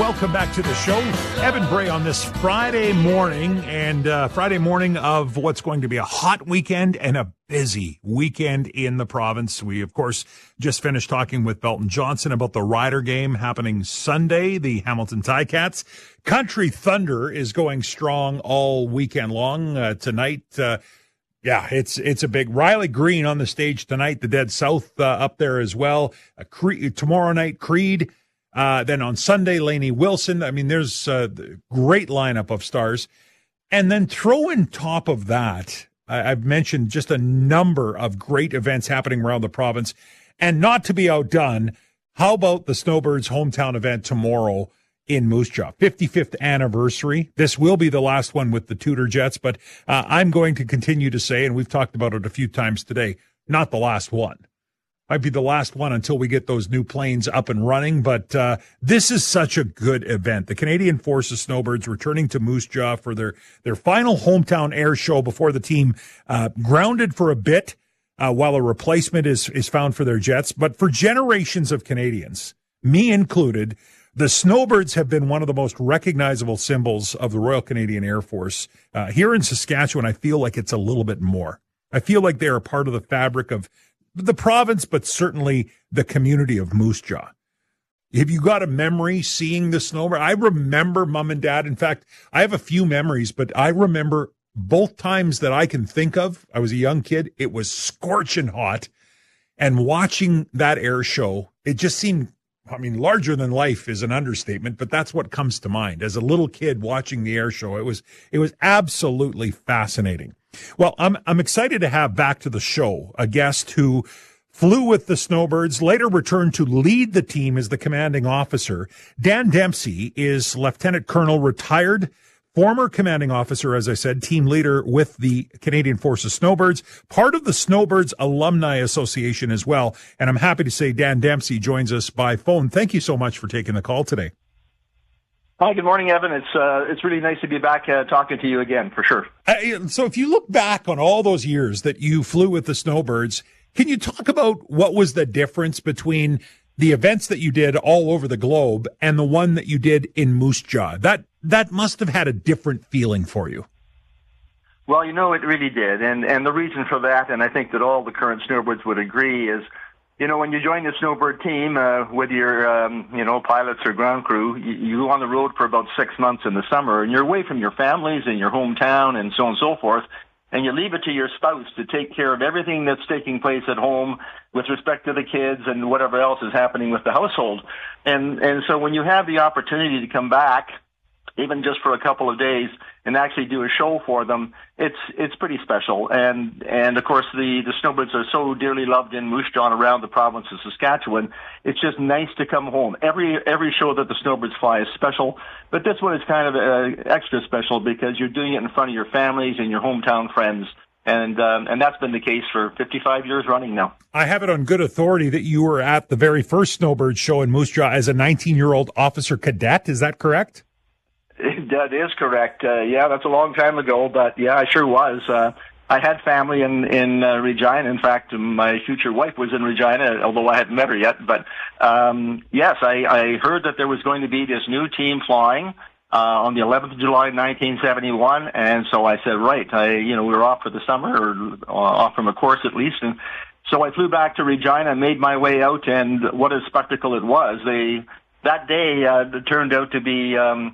welcome back to the show. Evan Bray on this Friday morning, and Friday morning of what's going to be a hot weekend and a busy weekend in the province. We, of course, just finished talking with Belton Johnson about the Rider game happening Sunday, the Hamilton Ticats. Country Thunder is going strong all weekend long. Tonight, it's a big Riley Green on the stage tonight, the Dead South up there as well. Tomorrow night, Creed. Then on Sunday, Lainey Wilson. I mean, there's a great lineup of stars. And then throw in top of that, I've mentioned just a number of great events happening around the province. And not to be outdone, how about the Snowbirds' hometown event tomorrow in Moose Jaw? 55th anniversary. This will be the last one with the Tudor Jets, but I'm going to continue to say, and we've talked about it a few times today, not the last one. Might be the last one until we get those new planes up and running, but this is such a good event. The Canadian Forces Snowbirds returning to Moose Jaw for their final hometown air show before the team grounded for a bit while a replacement is found for their jets. But for generations of Canadians, me included, the Snowbirds have been one of the most recognizable symbols of the Royal Canadian Air Force. Here in Saskatchewan, I feel like it's a little bit more. I feel like they are part of the fabric of the province, but certainly the community of Moose Jaw. Have you got a memory seeing the Snowbird? I remember Mom and Dad. In fact, I have a few memories, but I remember both times that I can think of. I was a young kid. It was scorching hot. And watching that air show, it just seemed, I mean, larger than life is an understatement, but that's what comes to mind. As a little kid watching the air show, it was absolutely fascinating. Well, I'm excited to have back to the show a guest who flew with the Snowbirds, later returned to lead the team as the commanding officer. Dan Dempsey is Lieutenant Colonel, retired, former commanding officer, as I said, team leader with the Canadian Forces Snowbirds, part of the Snowbirds Alumni Association as well. And I'm happy to say Dan Dempsey joins us by phone. Thank you so much for taking the call today. Hi, good morning, Evan. It's really nice to be back talking to you again, for sure. So if you look back on all those years that you flew with the Snowbirds, can you talk about what was the difference between the events that you did all over the globe and the one that you did in Moose Jaw? That must have had a different feeling for you. Well, you know, it really did. And the reason for that, and I think that all the current Snowbirds would agree, is, you know, when you join the Snowbird team, whether you're, pilots or ground crew, you go on the road for about 6 months in the summer, and you're away from your families and your hometown and so on and so forth, and you leave it to your spouse to take care of everything that's taking place at home with respect to the kids and whatever else is happening with the household. And so when you have the opportunity to come back, even just for a couple of days, and actually do a show for them, it's pretty special. And of course, the Snowbirds are so dearly loved in Moose Jaw and around the province of Saskatchewan. It's just nice to come home. Every show that the Snowbirds fly is special, but this one is kind of extra special because you're doing it in front of your families and your hometown friends. And that's been the case for 55 years running now. I have it on good authority that you were at the very first Snowbird show in Moose Jaw as a 19-year-old officer cadet. Is that correct? That is correct. Yeah, that's a long time ago, but yeah, I sure was. I had family in Regina. In fact, my future wife was in Regina, although I hadn't met her yet. But yes, I heard that there was going to be this new team flying on the 11th of July, 1971, and so I said, right, we were off for the summer, or off from a course at least, and so I flew back to Regina, made my way out, and what a spectacle it was. That day turned out to be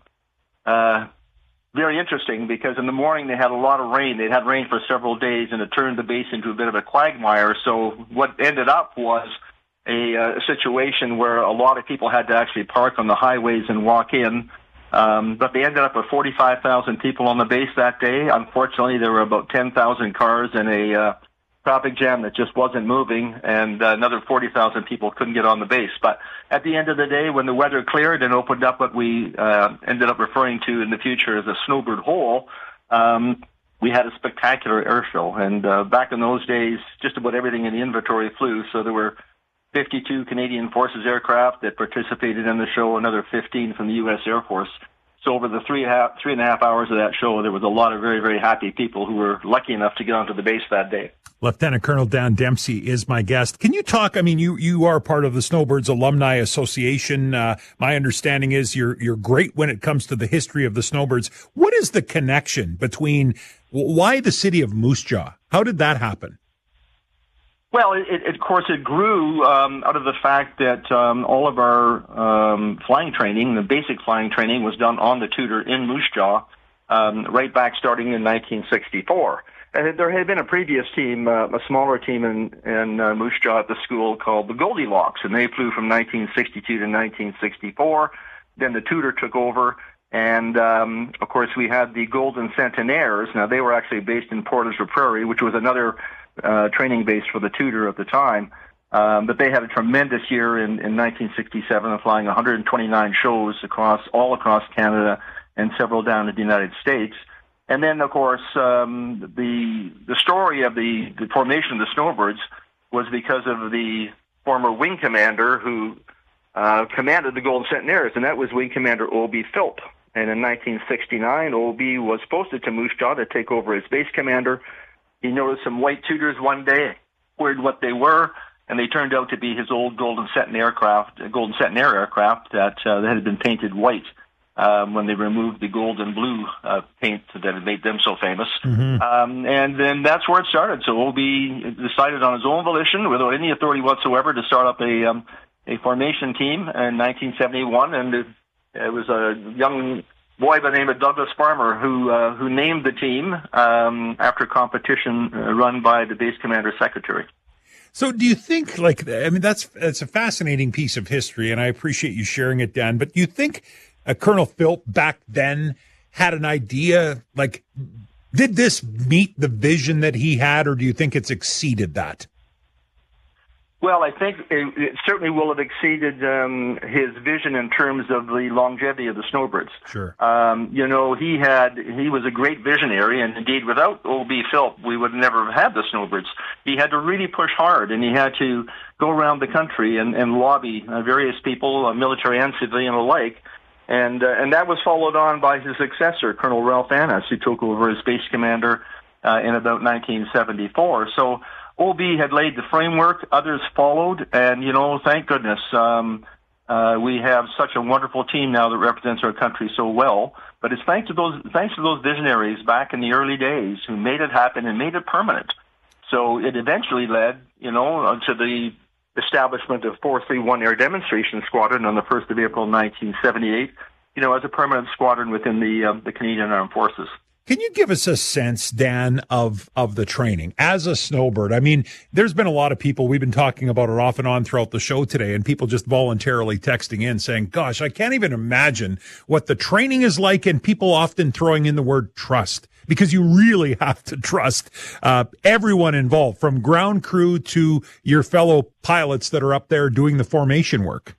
very interesting because in the morning they had a lot of rain. They'd had rain for several days, and it turned the base into a bit of a quagmire. So what ended up was a situation where a lot of people had to actually park on the highways and walk in. But they ended up with 45,000 people on the base that day. Unfortunately, there were about 10,000 cars in a traffic jam that just wasn't moving, and another 40,000 people couldn't get on the base. But at the end of the day, when the weather cleared and opened up what we ended up referring to in the future as a Snowbird Hole, we had a spectacular air show. And back in those days, just about everything in the inventory flew. So there were 52 Canadian Forces aircraft that participated in the show, another 15 from the U.S. Air Force. So over the three and a half hours of that show, there was a lot of very, very happy people who were lucky enough to get onto the base that day. Lieutenant Colonel Dan Dempsey is my guest. Can you talk? I mean, you are part of the Snowbirds Alumni Association. My understanding is you're great when it comes to the history of the Snowbirds. What is the connection between why the city of Moose Jaw? How did that happen? Well, of course, it grew out of the fact that all of our flying training, the basic flying training, was done on the Tudor in Moose Jaw, right back starting in 1964. And there had been a previous team, a smaller team in Moose Jaw at the school called the Goldilocks, and they flew from 1962 to 1964. Then the Tudor took over, and of course we had the Golden Centenaires. Now they were actually based in Portage la Prairie, which was another training base for the Tudor at the time. But they had a tremendous year in 1967, flying 129 shows all across Canada and several down in the United States. And then, of course, the story of the formation of the Snowbirds was because of the former wing commander who commanded the Golden Centenaires, and that was Wing Commander O.B. Philp. And in 1969, O.B. was posted to Moose Jaw to take over as base commander. He noticed some white Tudors one day, wondered what they were, and they turned out to be his old Golden Centenaire aircraft that had been painted white. When they removed the gold and blue paint that had made them so famous. Mm-hmm. And then that's where it started. So O.B. decided on his own volition, without any authority whatsoever, to start up a formation team in 1971. And it was a young boy by the name of Douglas Farmer who named the team after competition run by the base commander secretary. So do you think, that's a fascinating piece of history, and I appreciate you sharing it, Dan, but do you think Colonel Philp back then had an idea, did this meet the vision that he had, or do you think it's exceeded that? Well, I think it certainly will have exceeded his vision in terms of the longevity of the Snowbirds. Sure. He was a great visionary, and indeed, without O.B. Philp, we would never have had the Snowbirds. He had to really push hard, and he had to go around the country and lobby various people, military and civilian alike. And that was followed on by his successor, Colonel Ralph Annis, who took over as base commander in about 1974. So O.B. had laid the framework, others followed, and, thank goodness, we have such a wonderful team now that represents our country so well. But it's thanks to those visionaries back in the early days who made it happen and made it permanent. So it eventually led, to the establishment of 431 Air Demonstration Squadron on the 1st of April 1978, as a permanent squadron within the Canadian Armed Forces. Can you give us a sense, Dan, of the training as a snowbird? I mean, there's been a lot of people, we've been talking about it off and on throughout the show today, and people just voluntarily texting in saying, gosh, I can't even imagine what the training is like, and people often throwing in the word trust, because you really have to trust everyone involved, from ground crew to your fellow pilots that are up there doing the formation work.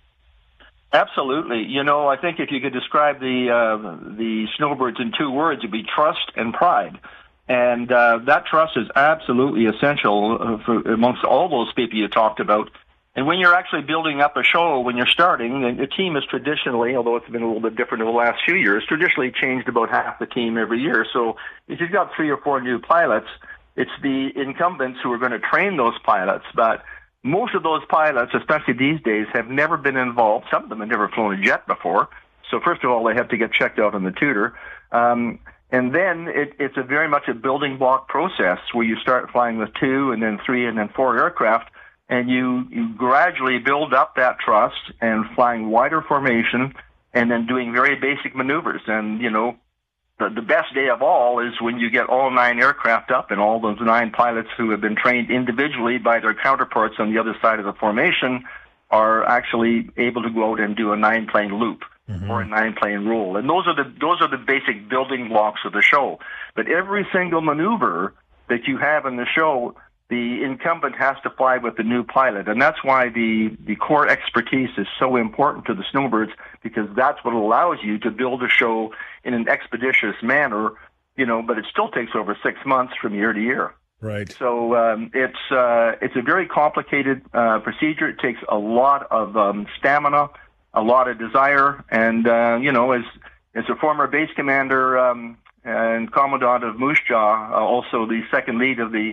Absolutely. I think if you could describe the Snowbirds in two words, it'd be trust and pride. And that trust is absolutely essential amongst all those people you talked about. And when you're actually building up a show, when you're starting, the team is traditionally, although it's been a little bit different over the last few years, traditionally changed about half the team every year. So if you've got 3 or 4 new pilots, it's the incumbents who are going to train those pilots. But most of those pilots, especially these days, have never been involved. Some of them have never flown a jet before. So first of all, they have to get checked out on the Tudor. And then it's a very much a building block process where you start flying with 2 and then 3 and then 4 aircraft. And you gradually build up that trust and flying wider formation and then doing very basic maneuvers. And, the best day of all is when you get all 9 aircraft up and all those 9 pilots who have been trained individually by their counterparts on the other side of the formation are actually able to go out and do a 9-plane loop or a 9-plane roll. And those are the basic building blocks of the show. But every single maneuver that you have in the show, the incumbent has to fly with the new pilot. And that's why the core expertise is so important to the Snowbirds, because that's what allows you to build a show in an expeditious manner, but it still takes over 6 months from year to year. Right. So it's a very complicated procedure. It takes a lot of stamina, a lot of desire, and as a former base commander and commandant of Moose Jaw, also the second lead of the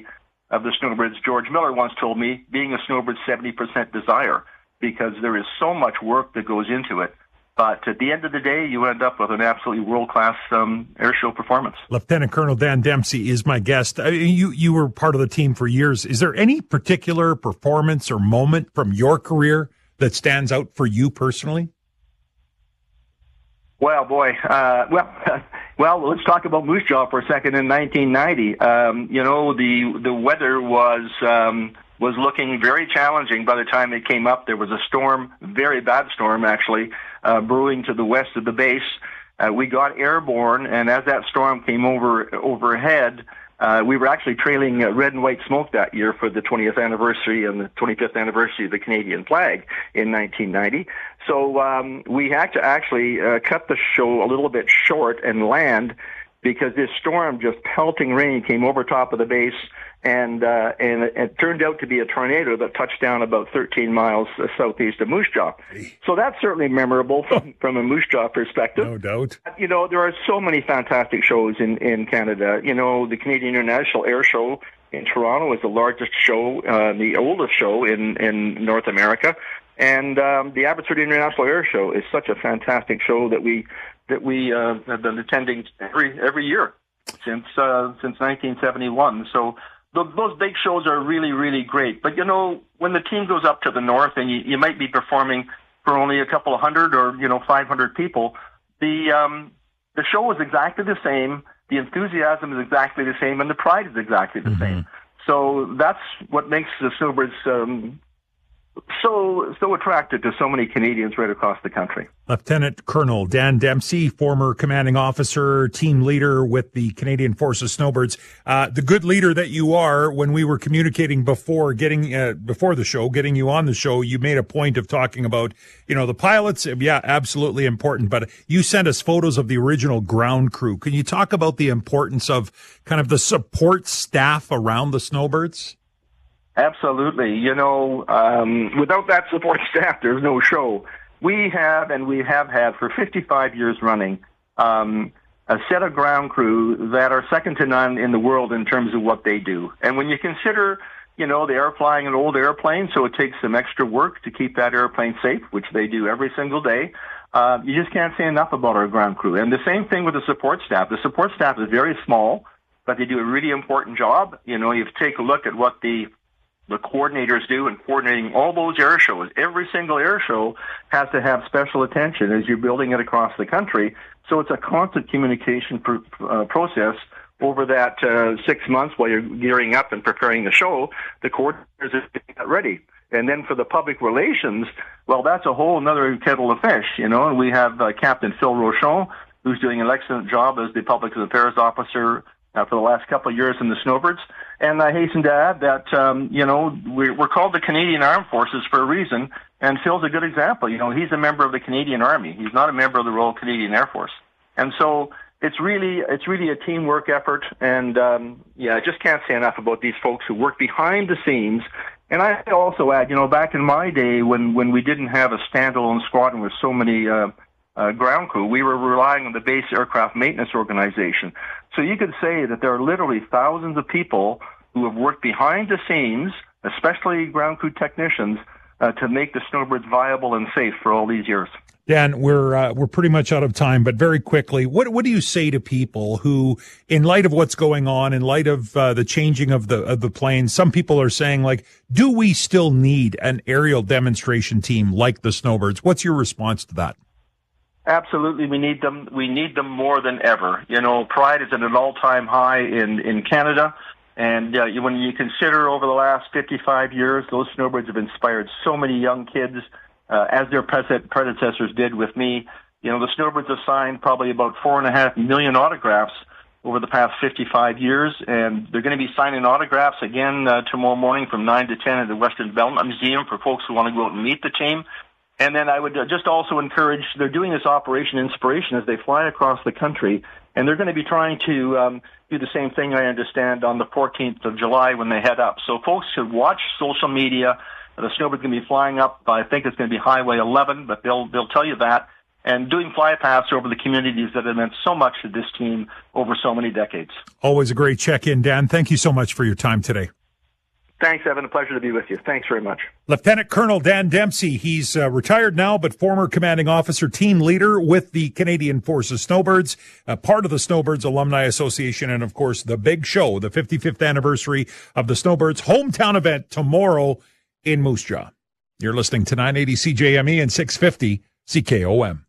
of the snowbirds, George Miller once told me, being a snowbird's 70% desire, because there is so much work that goes into it. But at the end of the day, you end up with an absolutely world-class air show performance. Lieutenant Colonel Dan Dempsey is my guest. You were part of the team for years. Is there any particular performance or moment from your career that stands out for you personally? Well, boy, well, let's talk about Moose Jaw for a second. In 1990, the weather was looking very challenging by the time it came up. There was a storm, very bad storm actually, brewing to the west of the base. We got airborne, and as that storm came overhead, we were actually trailing red and white smoke that year for the 20th anniversary and the 25th anniversary of the Canadian flag in 1990. So we had to actually cut the show a little bit short and land, because this storm, just pelting rain, came over top of the base, and it turned out to be a tornado that touched down about 13 miles southeast of Moose Jaw. So that's certainly memorable from a Moose Jaw perspective. No doubt. You know, there are so many fantastic shows in Canada. You know, the Canadian International Air Show in Toronto is the largest show, the oldest show in North America. And the Abbotsford International Air Show is such a fantastic show that we have been attending every year since 1971. So those big shows are really, really great. But, you know, when the team goes up to the north and you might be performing for only a couple of hundred or, 500 people, the show is exactly the same, the enthusiasm is exactly the same, and the pride is exactly the same. So that's what makes the Snowbirds so attracted to so many Canadians right across the country. Lieutenant Colonel Dan Dempsey, former commanding officer, team leader with the Canadian Forces Snowbirds. The good leader that you are, when we were communicating before the show, getting you on the show, you made a point of talking about, the pilots. Yeah, absolutely important. But you sent us photos of the original ground crew. Can you talk about the importance of kind of the support staff around the Snowbirds? Absolutely. Without that support staff, there's no show. We have had for 55 years running, a set of ground crew that are second to none in the world in terms of what they do. And when you consider, they are flying an old airplane, so it takes some extra work to keep that airplane safe, which they do every single day. You just can't say enough about our ground crew. And the same thing with the support staff. The support staff is very small, but they do a really important job. You take a look at what the coordinators do in coordinating all those air shows. Every single air show has to have special attention as you're building it across the country. So it's a constant communication process over that 6 months while you're gearing up and preparing the show. The coordinators are getting that ready. And then for the public relations, well, that's a whole other kettle of fish, And we have Captain Phil Rochon, who's doing an excellent job as the public affairs officer for the last couple of years in the Snowbirds. And I hasten to add that, we're called the Canadian Armed Forces for a reason, and Phil's a good example. He's a member of the Canadian Army. He's not a member of the Royal Canadian Air Force. And so it's really a teamwork effort, and I just can't say enough about these folks who work behind the scenes. And I also add, back in my day when we didn't have a standalone squadron with so many ground crew, we were relying on the base aircraft maintenance organization. So you could say that there are literally thousands of people who have worked behind the scenes, especially ground crew technicians, to make the Snowbirds viable and safe for all these years. Dan, we're pretty much out of time, but very quickly, what do you say to people who, in light of what's going on, in light of the changing of the planes, some people are saying, do we still need an aerial demonstration team like the Snowbirds? What's your response to that? Absolutely, we need them. We need them more than ever. Pride is at an all-time high in Canada, and when you consider over the last 55 years, those Snowbirds have inspired so many young kids, as their predecessors did with me. The Snowbirds have signed probably about 4.5 million autographs over the past 55 years, and they're going to be signing autographs again tomorrow morning from 9 to 10 at the Western Belknap Museum for folks who want to go out and meet the team. And then I would just also encourage, they're doing this Operation Inspiration as they fly across the country, and they're going to be trying to do the same thing, I understand, on the 14th of July when they head up. So folks should watch social media. The Snowbirds going to be flying up, I think it's going to be Highway 11, but they'll tell you that, and doing flypaths over the communities that have meant so much to this team over so many decades. Always a great check-in, Dan. Thank you so much for your time today. Thanks, Evan. A pleasure to be with you. Thanks very much. Lieutenant Colonel Dan Dempsey, he's retired now, but former commanding officer, team leader with the Canadian Forces Snowbirds, part of the Snowbirds Alumni Association, and, of course, the big show, the 55th anniversary of the Snowbirds hometown event tomorrow in Moose Jaw. You're listening to 980 CJME and 650 CKOM.